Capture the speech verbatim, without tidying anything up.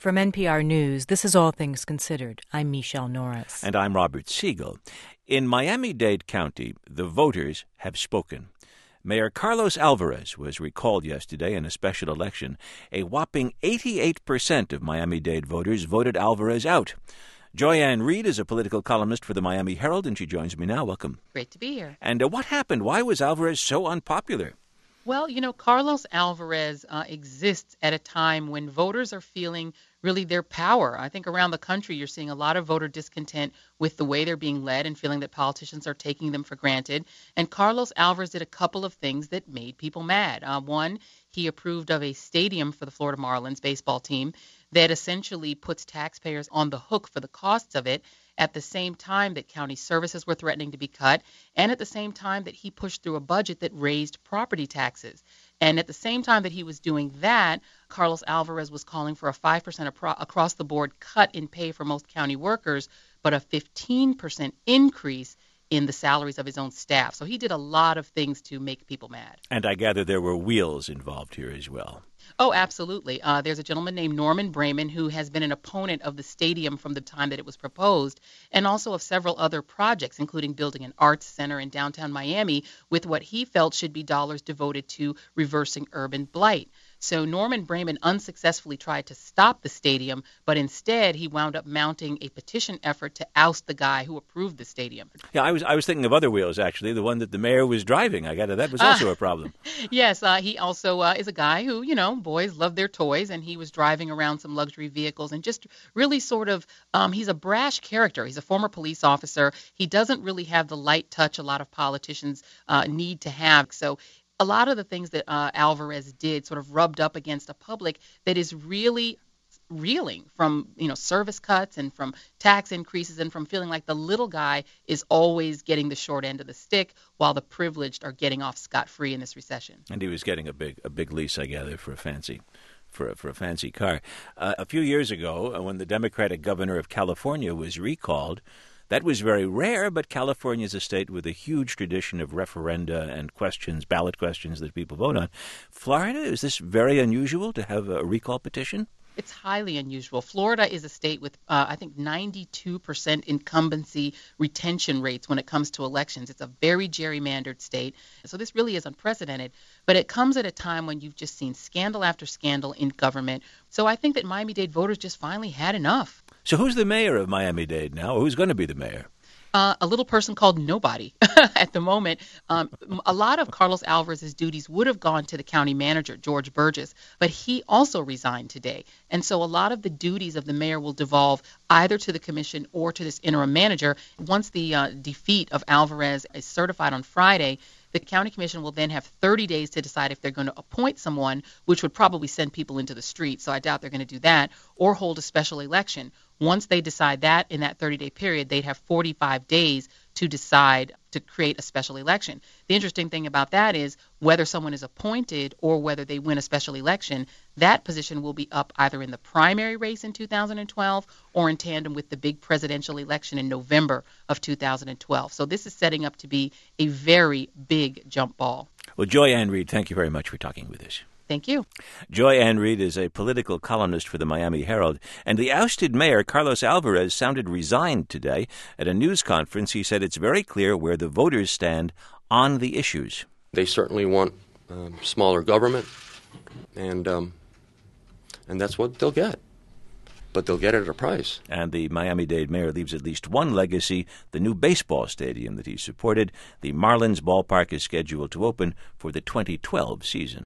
From N P R News, this is All Things Considered. I'm Michelle Norris. And I'm Robert Siegel. In Miami-Dade County, the voters have spoken. Mayor Carlos Alvarez was recalled yesterday in a special election. A whopping eighty-eight percent of Miami-Dade voters voted Alvarez out. Joy-Ann Reid is a political columnist for the Miami Herald, and she joins me now. Welcome. Great to be here. And uh, what happened? Why was Alvarez so unpopular? Well, you know, Carlos Alvarez uh, exists at a time when voters are feeling really their power. I think around the country you're seeing a lot of voter discontent with the way they're being led and feeling that politicians are taking them for granted. And Carlos Alvarez did a couple of things that made people mad. Uh, one, he approved of a stadium for the Florida Marlins baseball team that essentially puts taxpayers on the hook for the costs of it, at the same time that county services were threatening to be cut, and at the same time that he pushed through a budget that raised property taxes. And at the same time that he was doing that, Carlos Alvarez was calling for a five percent apro- across-the-board cut in pay for most county workers, but a fifteen percent increase in the salaries of his own staff. So he did a lot of things to make people mad. And I gather there were wheels involved here as well. Oh, absolutely. Uh, there's a gentleman named Norman Brayman who has been an opponent of the stadium from the time that it was proposed, and also of several other projects, including building an arts center in downtown Miami with what he felt should be dollars devoted to reversing urban blight. So Norman Brayman unsuccessfully tried to stop the stadium, but instead he wound up mounting a petition effort to oust the guy who approved the stadium. Yeah, I was I was thinking of other wheels, actually, the one that the mayor was driving. I gather that was also uh, a problem. Yes, uh, he also uh, is a guy who, you know, boys love their toys, and he was driving around some luxury vehicles and just really sort of, um, he's a brash character. He's a former police officer. He doesn't really have the light touch a lot of politicians uh, need to have. So a lot of the things that uh, Alvarez did sort of rubbed up against a public that is really reeling from, you know, service cuts and from tax increases and from feeling like the little guy is always getting the short end of the stick while the privileged are getting off scot-free in this recession. And he was getting a big a big lease, I gather, for a fancy for a, for a fancy car. Uh, a few years ago, uh, when the Democratic governor of California was recalled, that was very rare, but California is a state with a huge tradition of referenda and questions, ballot questions that people vote on. Florida, is this very unusual to have a recall petition? It's highly unusual. Florida is a state with, uh, I think, ninety-two percent incumbency retention rates when it comes to elections. It's a very gerrymandered state. So this really is unprecedented. But it comes at a time when you've just seen scandal after scandal in government. So I think that Miami-Dade voters just finally had enough. So who's the mayor of Miami-Dade now? Who's going to be the mayor? Uh, a little person called nobody at the moment. Um, a lot of Carlos Alvarez's duties would have gone to the county manager, George Burgess, but he also resigned today. And so a lot of the duties of the mayor will devolve either to the commission or to this interim manager. Once the uh, defeat of Alvarez is certified on Friday, the county commission will then have thirty days to decide if they're going to appoint someone, which would probably send people into the street. So I doubt they're going to do that, or hold a special election. Once they decide that in that thirty-day period, they'd have forty-five days to decide to create a special election. The interesting thing about that is whether someone is appointed or whether they win a special election, that position will be up either in the primary race in two thousand twelve or in tandem with the big presidential election in November of two thousand twelve. So this is setting up to be a very big jump ball. Well, Joy-Ann Reid, thank you very much for talking with us. Thank you. Joy-Ann Reid is a political columnist for the Miami Herald, and the ousted mayor, Carlos Alvarez, sounded resigned today. At a news conference, he said it's very clear where the voters stand on the issues. They certainly want um, smaller government, and um, and that's what they'll get. But they'll get it at a price. And the Miami-Dade mayor leaves at least one legacy, the new baseball stadium that he supported. The Marlins ballpark is scheduled to open for the twenty twelve season.